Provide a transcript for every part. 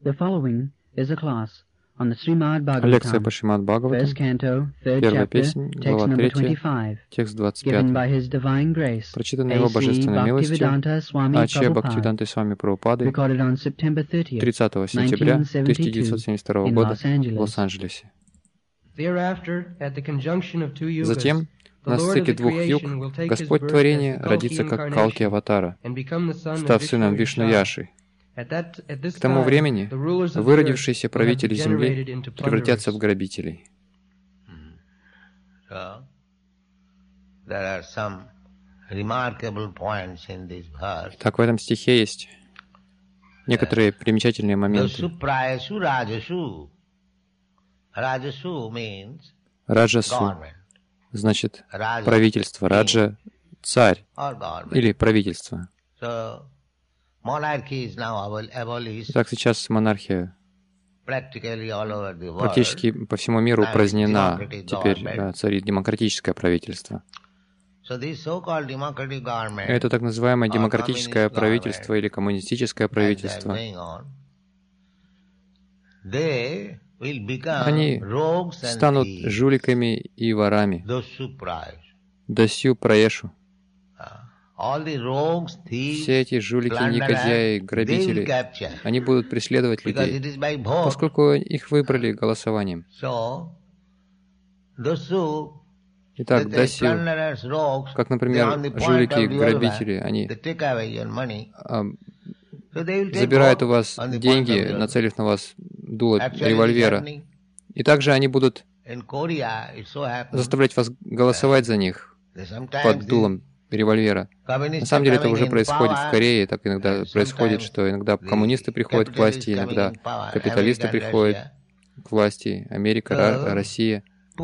Лекция по Шримад Бхагаватам, первая песня, глава 3, текст 25, прочитанная Его Божественной милостью Ачья Бхактивиданты Свами Прабхупады 30 сентября 1972 года в Лос-Анджелесе. Затем, на стыке двух юг, Господь Творения родится как Калки Аватара, став сыном Вишну Яши. К тому времени выродившиеся правители земли превратятся в грабителей. Так, в этом стихе есть некоторые примечательные моменты. Раджасу значит правительство, раджа — царь или правительство. Итак, сейчас монархия практически по всему миру упразднена. Теперь царит демократическое правительство. Это так называемое демократическое правительство или коммунистическое правительство. Они станут жуликами и ворами. Дасью праешу. Все эти жулики, негодяи, грабители, они будут преследовать людей, поскольку их выбрали голосованием. Итак, дасью, как, например, жулики, грабители, они забирают у вас деньги, нацелив на вас дуло револьвера, и также они будут заставлять вас голосовать за них под дулом револьвера. На самом деле это уже происходит в Корее, так иногда происходит, что иногда коммунисты приходят к власти, иногда капиталисты приходят к власти, Америка, Россия.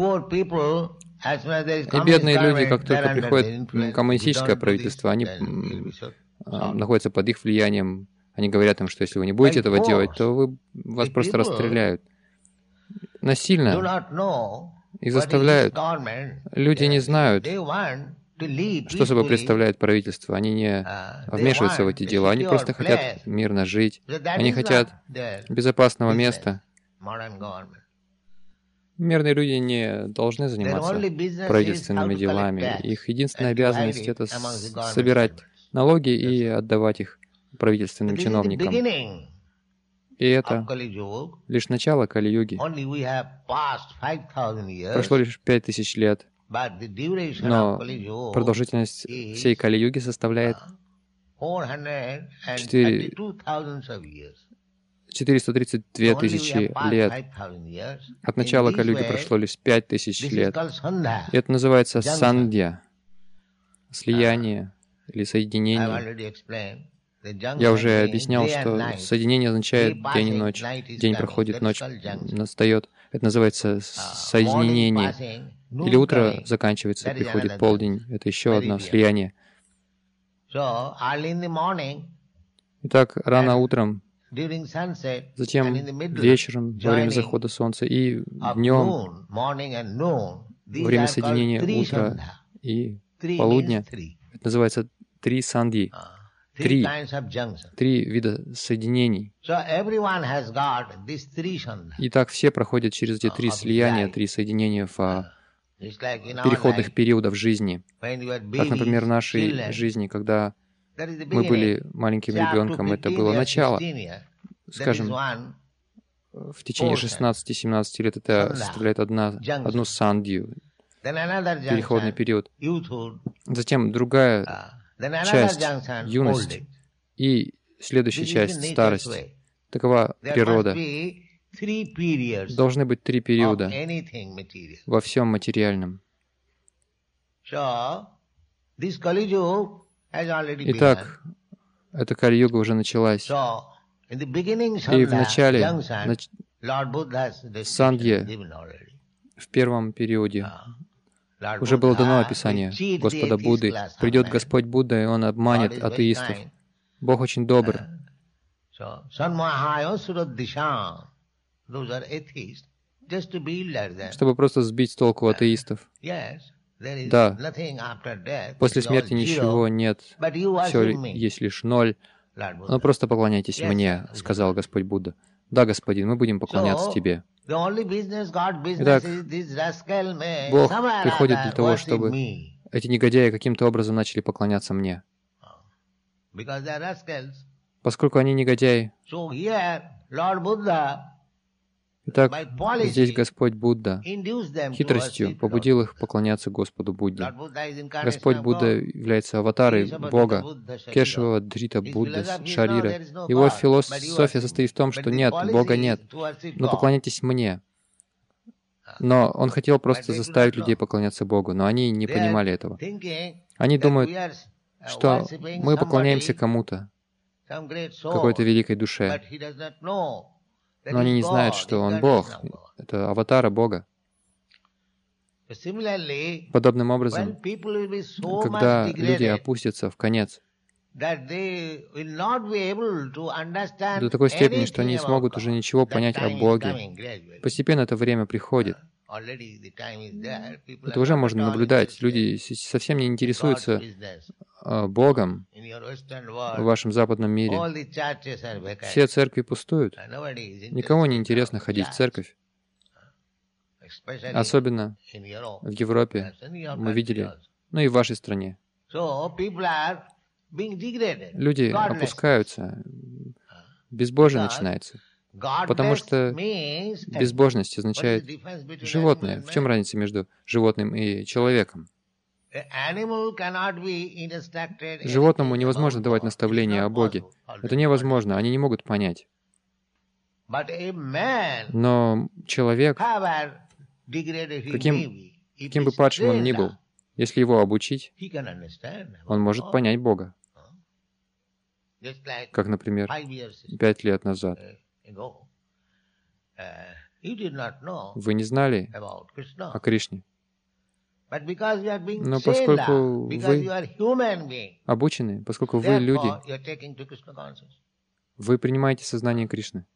И бедные люди, как только приходит коммунистическое правительство, они находятся под их влиянием, они говорят им, что если вы не будете этого делать, то вас просто расстреляют. Насильно их заставляют. Люди не знают, что собой представляет правительство. Они не вмешиваются в эти дела. Они просто хотят мирно жить. Они хотят безопасного места. Мирные люди не должны заниматься правительственными делами. Их единственная обязанность — это собирать налоги и отдавать их правительственным чиновникам. И это лишь начало Кали-юги. Прошло лишь 5000 лет. Но продолжительность всей Кали-юги составляет 432 тысячи лет. От начала Кали-юги прошло лишь 5000 лет. И это называется сандья, слияние или соединение. Я уже объяснял, что соединение означает день и ночь. День проходит, ночь настает. Это называется соединение. Или утро заканчивается, приходит полдень. Это еще одно слияние. Итак, рано утром, затем вечером, во время захода солнца, и днем, во время соединения утра и полудня. Это называется три сандьи. Три вида соединений. Итак, все проходят через эти три слияния, три соединения в переходных периодах жизни. Как, например, в нашей жизни, когда мы были маленьким ребенком, это было начало. Скажем, в течение 16-17 лет это составляет одну сандью, переходный период. Затем другая часть — юность, и следующая часть — старость. Такова природа. Должны быть три периода во всем материальном. Итак, эта Кали-юга уже началась. И в начале сандья, в первом периоде, уже было дано описание Господа Будды. Придет Господь Будда, и Он обманет атеистов. Бог очень добр. Чтобы просто сбить с толку атеистов. Да, после смерти ничего нет, все есть лишь ноль. Но просто поклоняйтесь мне, сказал Господь Будда. Да, Господин, мы будем поклоняться Тебе. Итак, Бог приходит для того, чтобы эти негодяи каким-то образом начали поклоняться мне. Поскольку они негодяи. Итак, здесь Господь Будда хитростью побудил их поклоняться Господу Будде. Господь Будда является аватарой Бога, Кешава, Дрита, Будда, Шарира. Его философия состоит в том, что нет, Бога нет, но поклоняйтесь мне. Но Он хотел просто заставить людей поклоняться Богу, но они не понимали этого. Они думают, что мы поклоняемся кому-то, какой-то великой душе. Но они не знают, что Он Бог. Это аватара Бога. Подобным образом, когда люди опустятся в конец, до такой степени, что они не смогут уже ничего понять о Боге, постепенно это время приходит. Это уже можно наблюдать. Люди совсем не интересуются Богом в вашем западном мире. Все церкви пустуют. Никому не интересно ходить в церковь. Особенно в Европе мы видели, ну и в вашей стране. Люди опускаются, безбожие начинается. Потому что безбожность означает животное. В чем разница между животным и человеком? Животному невозможно давать наставления о Боге. Это невозможно, они не могут понять. Но человек, каким бы падшим он ни был, если его обучить, он может понять Бога. Как, например, 5 лет назад. Вы не знали о Кришне. Но поскольку вы обучены, поскольку вы люди, вы принимаете сознание Кришны.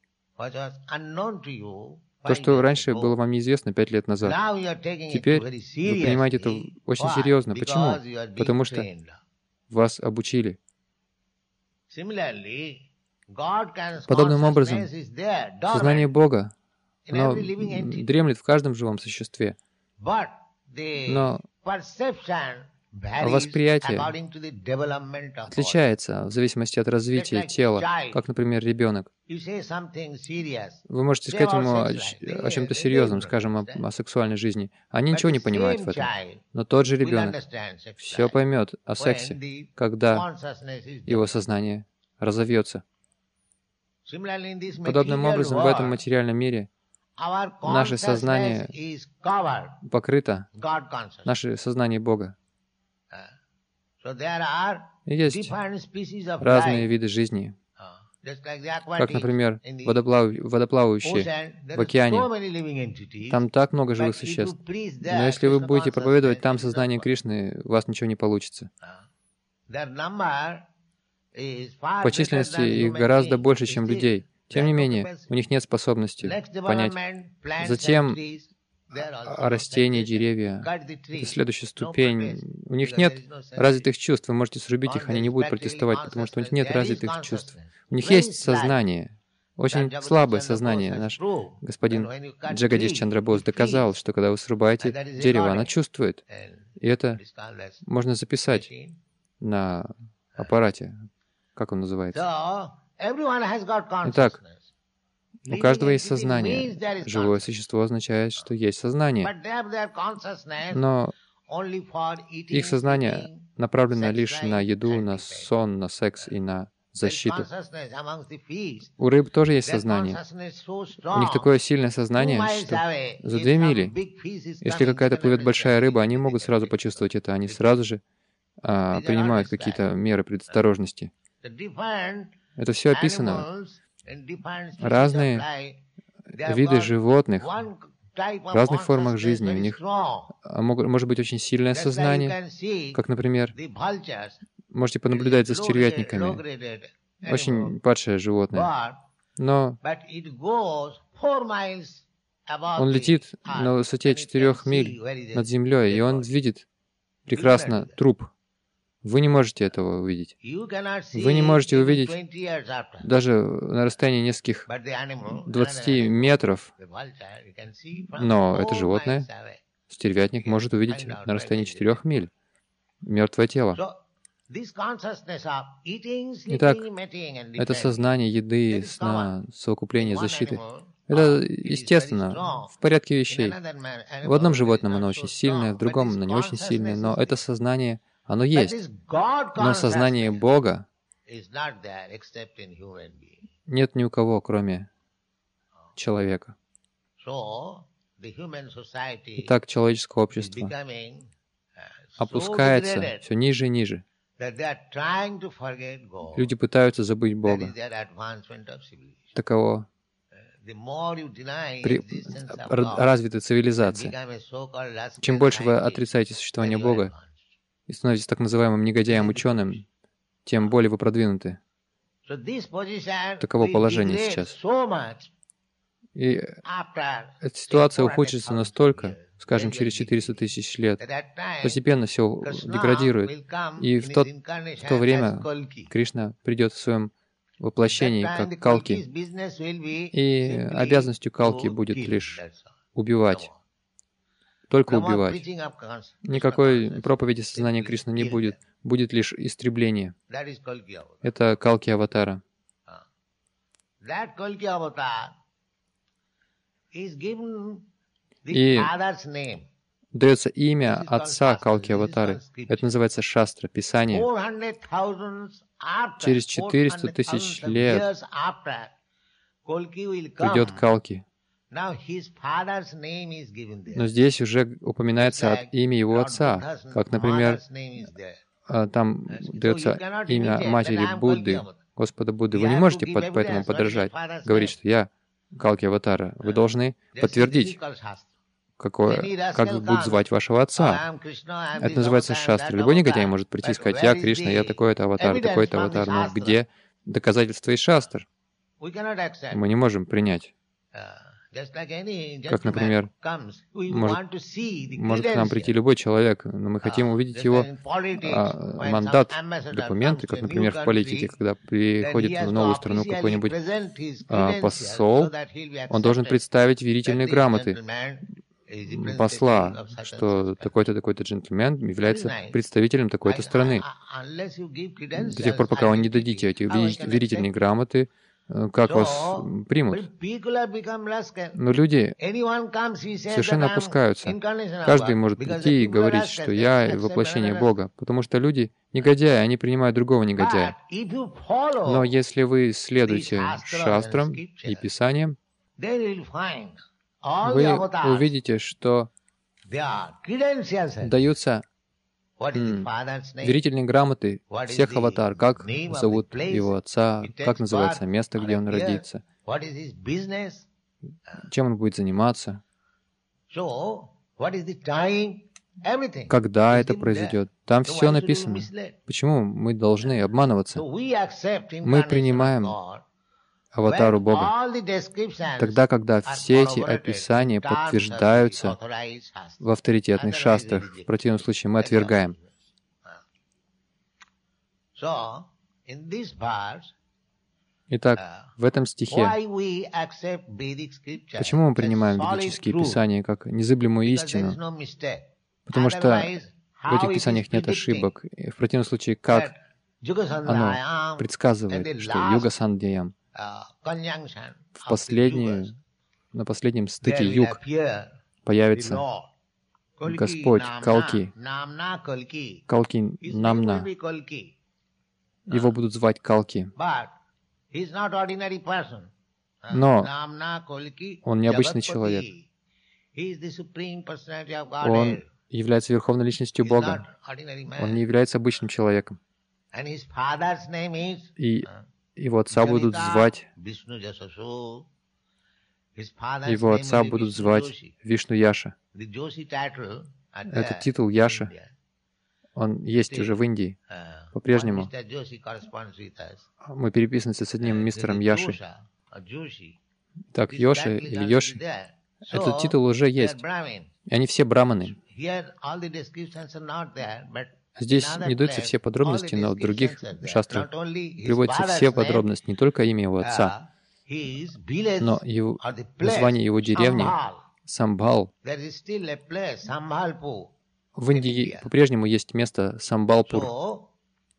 То, что раньше было вам неизвестно 5 лет назад, теперь вы принимаете это очень серьезно. Почему? Потому что вас обучили. Подобным образом, сознание Бога, оно дремлет в каждом живом существе. Но восприятие отличается в зависимости от развития тела, как, например, ребенок. Вы можете сказать ему о чем-то серьезном, скажем, о сексуальной жизни. Они ничего не понимают в этом. Но тот же ребенок все поймет о сексе, когда его сознание разовьется. Подобным образом, в этом материальном мире наше сознание покрыто, наше сознание Бога. И есть разные виды жизни, как, например, водоплавающие в океане. Там так много живых существ. Но если вы будете проповедовать там сознание Кришны, у вас ничего не получится. По численности их гораздо больше, чем людей. Тем не менее, у них нет способности понять. Затем растения, деревья — это следующая ступень. У них нет развитых чувств. Вы можете срубить их, они не будут протестовать, потому что у них нет развитых чувств. У них есть сознание, очень слабое сознание. Наш господин Джагадиш Чандра Бос доказал, что когда вы срубаете дерево, оно чувствует. И это можно записать на аппарате. Как он называется? Итак, у каждого есть сознание. Живое существо означает, что есть сознание. Но их сознание направлено лишь на еду, на сон, на секс и на защиту. У рыб тоже есть сознание. У них такое сильное сознание, что за 2 мили, если какая-то плывет большая рыба, они могут сразу почувствовать это. Они сразу же принимают какие-то меры предосторожности. Это все описано. Разные виды животных в разных формах жизни. У них может быть очень сильное сознание, как, например, можете понаблюдать за стервятниками. Очень падшее животное. Но он летит на высоте 4 миль над землей, и он видит прекрасно труп. Вы не можете этого увидеть. Вы не можете увидеть даже на расстоянии нескольких 20 метров, но это животное, стервятник, может увидеть на расстоянии 4 миль мертвое тело. Итак, это сознание еды, сна, совокупления, защиты. Это естественно, в порядке вещей. В одном животном оно очень сильное, в другом оно не очень сильное, но это сознание, оно есть. Но сознание Бога нет ни у кого, кроме человека. Итак, человеческое общество опускается все ниже и ниже. Люди пытаются забыть Бога. Таково развитая цивилизация. Чем больше вы отрицаете существование Бога и становитесь так называемым негодяем-ученым, тем более вы продвинуты. Таково положение сейчас. И эта ситуация ухудшится настолько, скажем, через 400 тысяч лет. Постепенно все деградирует. И в то время Кришна придет в своем воплощении, как Калки. И обязанностью Калки будет лишь убивать. Только убивать. Никакой проповеди сознания Кришны не будет. Будет лишь истребление. Это Калки Аватара. И дается имя отца Калки Аватары. Это называется Шастра, Писание. Через 400 тысяч лет придет Калки. Но здесь уже упоминается имя его отца, как, например, там дается имя матери Будды, Господа Будды. Вы не можете поэтому подражать, говорить, что я Калки Аватара. Вы должны подтвердить, как будут звать вашего отца. Это называется шастра. Любой негодяй может прийти и сказать, я Кришна, я такой-то аватар, такой-то аватар. Но где доказательства из шастр? Мы не можем принять. Как, например, может к нам прийти любой человек, но мы хотим увидеть его мандат, документы, как, например, в политике, когда приходит в новую страну какой-нибудь посол, он должен представить верительные грамоты посла, что такой-то, такой-то джентльмен является представителем такой-то страны. До тех пор, пока вы не дадите эти верительные грамоты, как вас примут? Но люди совершенно опускаются. Каждый может прийти и говорить, что я воплощение Бога, потому что люди негодяи, они принимают другого негодяя. Но если вы следуете шастрам и писаниям, вы увидите, что даются верительные грамоты всех аватар, как зовут его отца, как называется место, где он родится, чем он будет заниматься, когда это произойдет. Там все написано. Почему мы должны обманываться? Мы принимаем аватару Бога тогда, когда все эти описания подтверждаются в авторитетных шастрах. В противном случае мы отвергаем. Итак, в этом стихе, почему мы принимаем ведические писания как незыблемую истину? Потому что в этих писаниях нет ошибок. И в противном случае, как оно предсказывает, что Юга Сандьям на последнем стыке юг появится Господь Калки, Калки Намна. Его будут звать Калки. Но он необычный человек. Он является верховной личностью Бога. Он не является обычным человеком. И его отца будут звать Вишну Яша. Этот титул Яша, он есть уже в Индии. По-прежнему мы переписываемся с одним мистером Яши. Так, Йоши или Йоши, этот титул уже есть. И они все браманы. Здесь не даются все подробности, но в других шастрах приводятся все подробности, не только имя его отца, но название его деревни Самбхал. В Индии по-прежнему есть место Самбалпур.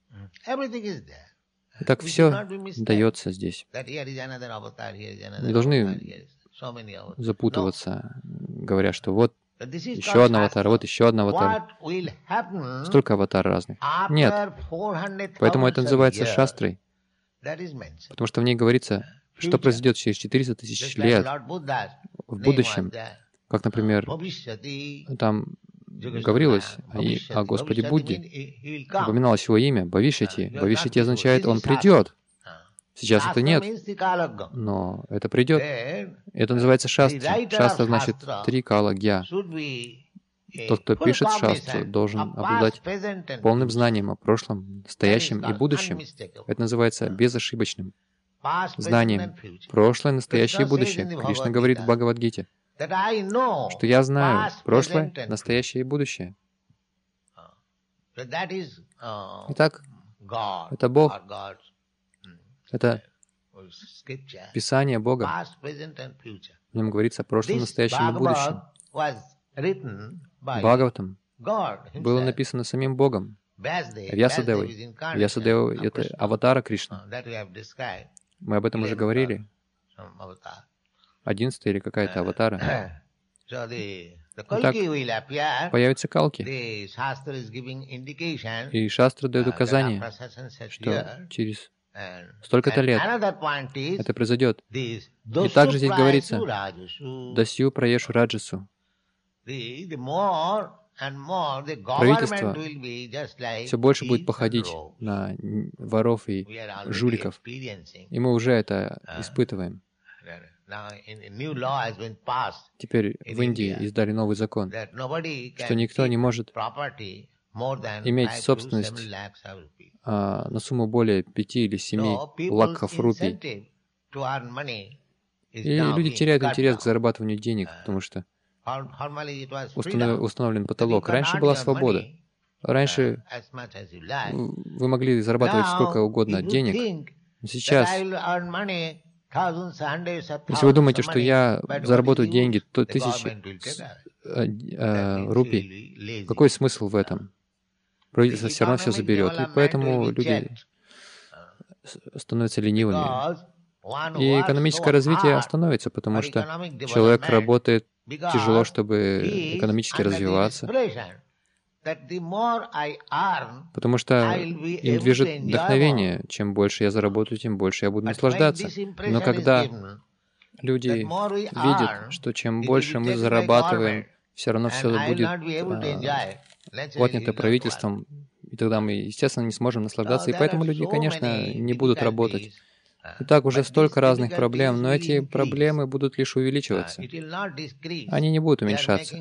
Итак, все дается здесь. Не должны запутываться, говоря, что вот еще один аватар, вот еще один аватар. Столько аватар разных. Нет. Поэтому это называется шастрой. Потому что в ней говорится, что произойдет через 400 тысяч лет в будущем. Как, например, там говорилось о Господе Будде. Упоминалось его имя Бхавишьяти. Бхавишьяти означает «Он придет». Сейчас это нет, но это придет. Это называется шастра. Шастра значит три кала гья. Тот, кто пишет шастру, должен обладать полным знанием о прошлом, настоящем и будущем. Это называется безошибочным знанием. Прошлое, настоящее и будущее. Кришна говорит в Бхагавад-гите, что я знаю прошлое, настоящее и будущее. Итак, это Бог. Это Писание Бога. В нем говорится о прошлом, настоящем и будущем. Бхагаватам было написано самим Богом, Вьясадевой. Вьясадева — это аватара Кришны. Мы об этом уже говорили. 11 или какая-то аватара. Итак, появятся калки. И шастра дает указание, что через столько-то лет это произойдет. И также здесь говорится «Дасью праешу раджасу». Правительство все больше будет походить на воров и жуликов. И мы уже это испытываем. Теперь в Индии издали новый закон, что никто не может иметь собственность на сумму более 5 или 7 лакхов рупий. И люди теряют интерес к зарабатыванию денег, потому что установлен потолок. Раньше была свобода. Раньше вы могли зарабатывать сколько угодно денег. Но сейчас, если вы думаете, что я заработаю деньги, то 1000 рупий, какой смысл в этом? Правительство все равно все заберет. И поэтому люди становятся ленивыми. И экономическое развитие остановится, потому что человек работает тяжело, чтобы экономически развиваться. Потому что им движет вдохновение. Чем больше я заработаю, тем больше я буду наслаждаться. Но когда люди видят, что чем больше мы зарабатываем, все равно все будет отнято правительством, и тогда мы, естественно, не сможем наслаждаться. И поэтому люди, конечно, не будут работать. Итак, уже столько разных проблем, но эти проблемы будут лишь увеличиваться. Они не будут уменьшаться.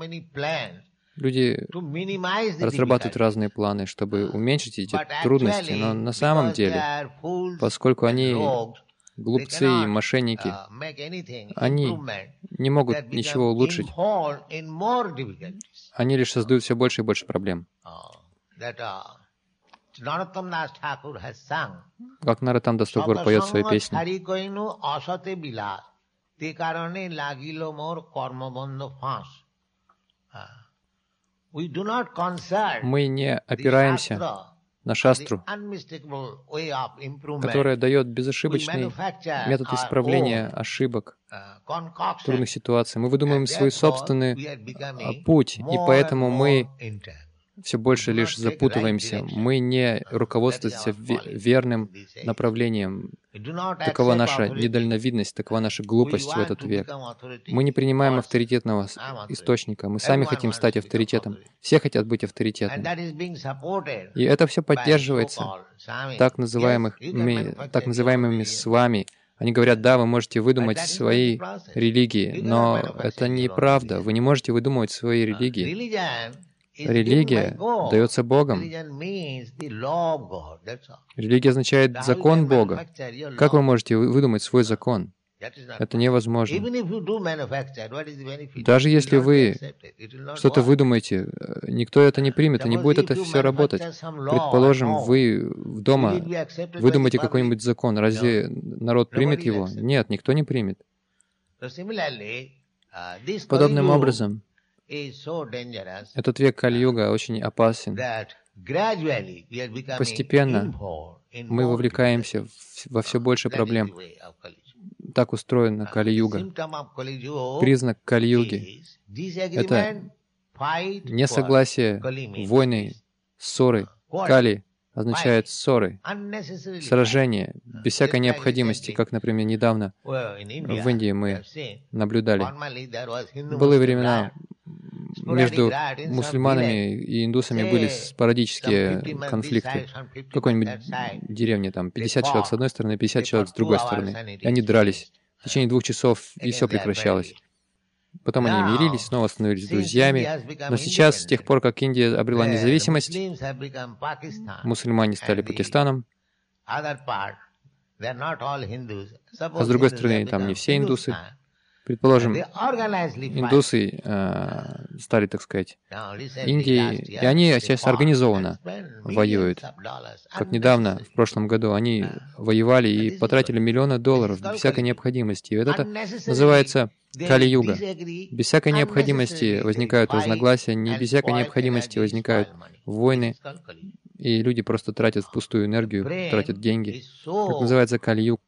Люди разрабатывают разные планы, чтобы уменьшить эти трудности, но на самом деле, поскольку они глупцы и мошенники, они не могут ничего улучшить. Они лишь создают все больше и больше проблем. Как Нароттам Дас Такур поет свои песни. Мы не опираемся на шастру, которая дает безошибочный метод исправления ошибок, трудных ситуаций. Мы выдумываем свой собственный путь, и поэтому мы все больше лишь запутываемся. Мы не руководствуемся верным направлением. Такова наша недальновидность, такова наша глупость в этот век. Мы не принимаем авторитетного источника. Мы сами хотим стать авторитетом. Все хотят быть авторитетом. И это все поддерживается так называемыми свами. Они говорят, да, вы можете выдумать свои религии, но это неправда. Вы не можете выдумывать свои религии. Религия дается Богом. Религия означает закон Бога. Как вы можете выдумать свой закон? Это невозможно. Даже если вы что-то выдумаете, никто это не примет, и не будет это все работать. Предположим, вы дома выдумаете какой-нибудь закон. Разве народ примет его? Нет, никто не примет. Подобным образом, этот век Кали-юга очень опасен. Постепенно мы вовлекаемся во все больше проблем. Так устроена Кали-юга. Признак Кали-юги — это несогласие, войны, ссоры. Кали означает ссоры, сражения, без всякой необходимости, как, например, недавно в Индии мы наблюдали. Были времена, между мусульманами и индусами были спорадические конфликты. В какой-нибудь деревне там 50 человек с одной стороны, 50 человек с другой стороны. И они дрались. В течение 2 часов, и все прекращалось. Потом они мирились, снова становились друзьями. Но сейчас, с тех пор, как Индия обрела независимость, мусульмане стали Пакистаном. А с другой стороны, там не все индусы. Предположим, индусы стали, так сказать, Индией, и они сейчас организованно воюют. Как недавно, в прошлом году, они воевали и потратили миллионы долларов без всякой необходимости. И вот это называется Кали-юга. Без всякой необходимости возникают разногласия, не без всякой необходимости возникают войны, и люди просто тратят впустую энергию, тратят деньги. Это называется Кали-юга.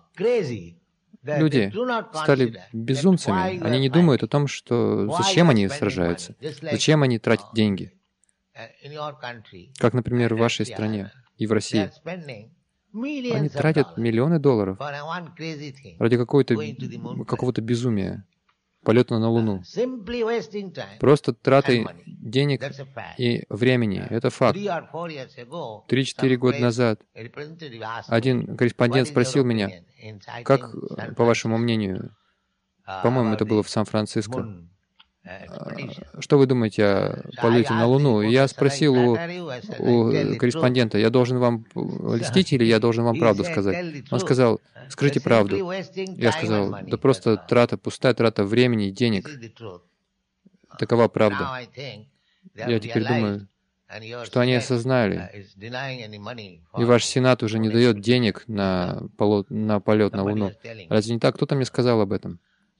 Люди стали безумцами. Они не думают о том, что зачем они сражаются, зачем они тратят деньги. Как, например, в вашей стране и в России. Они тратят миллионы долларов ради какого-то безумия, полета на Луну. Просто траты денег и времени. Это факт. 3-4 года назад один корреспондент спросил меня, как, по вашему мнению, по-моему, это было в Сан-Франциско, что вы думаете о полете на Луну? И я спросил у корреспондента, я должен вам льстить или я должен вам правду сказать? Он сказал, скажите правду. Я сказал, да просто пустая трата времени и денег. Такова правда. Я теперь думаю, что они осознали, и ваш Сенат уже не дает денег на полет на Луну. Разве не так? Кто-то мне сказал об этом.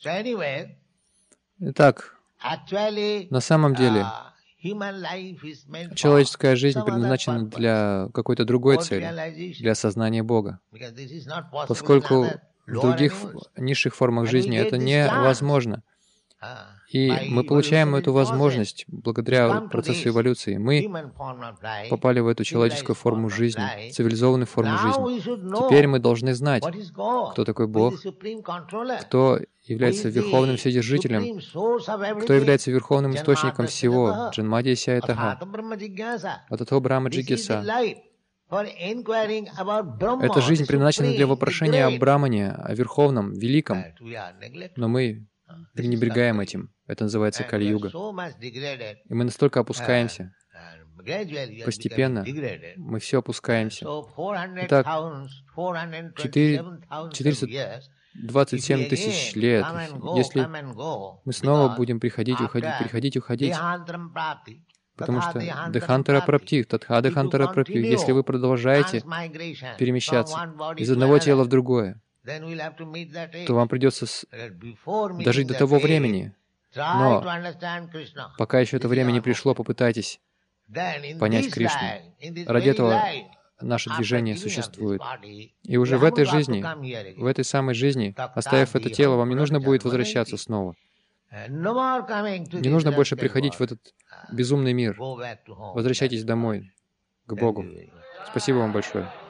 Итак, на самом деле, человеческая жизнь предназначена для какой-то другой цели, для осознания Бога. Поскольку в других низших формах жизни это невозможно. И мы получаем эту возможность благодаря процессу эволюции. Мы попали в эту человеческую форму жизни, цивилизованную форму жизни. Теперь мы должны знать, кто такой Бог, кто является Верховным Вседержителем, кто является Верховным Источником всего, Джанмадья Сяйтага, Атато Брахма Джигеса. Эта жизнь предназначена для вопрошения о Брамане, о Верховном, Великом, но мы пренебрегаем этим. Это называется Кали-юга. И мы настолько опускаемся. Постепенно мы все опускаемся. Итак, 427 тысяч лет. Если мы снова будем приходить, уходить, потому что Дехантара Прапти, Татха Дехантара Прапти, если вы продолжаете перемещаться из одного тела в другое, то вам придется дожить до того времени. Но пока еще это время не пришло, попытайтесь понять Кришну. Ради этого наше движение существует. И уже в этой жизни, в этой самой жизни, оставив это тело, вам не нужно будет возвращаться снова. Не нужно больше приходить в этот безумный мир. Возвращайтесь домой, к Богу. Спасибо вам большое.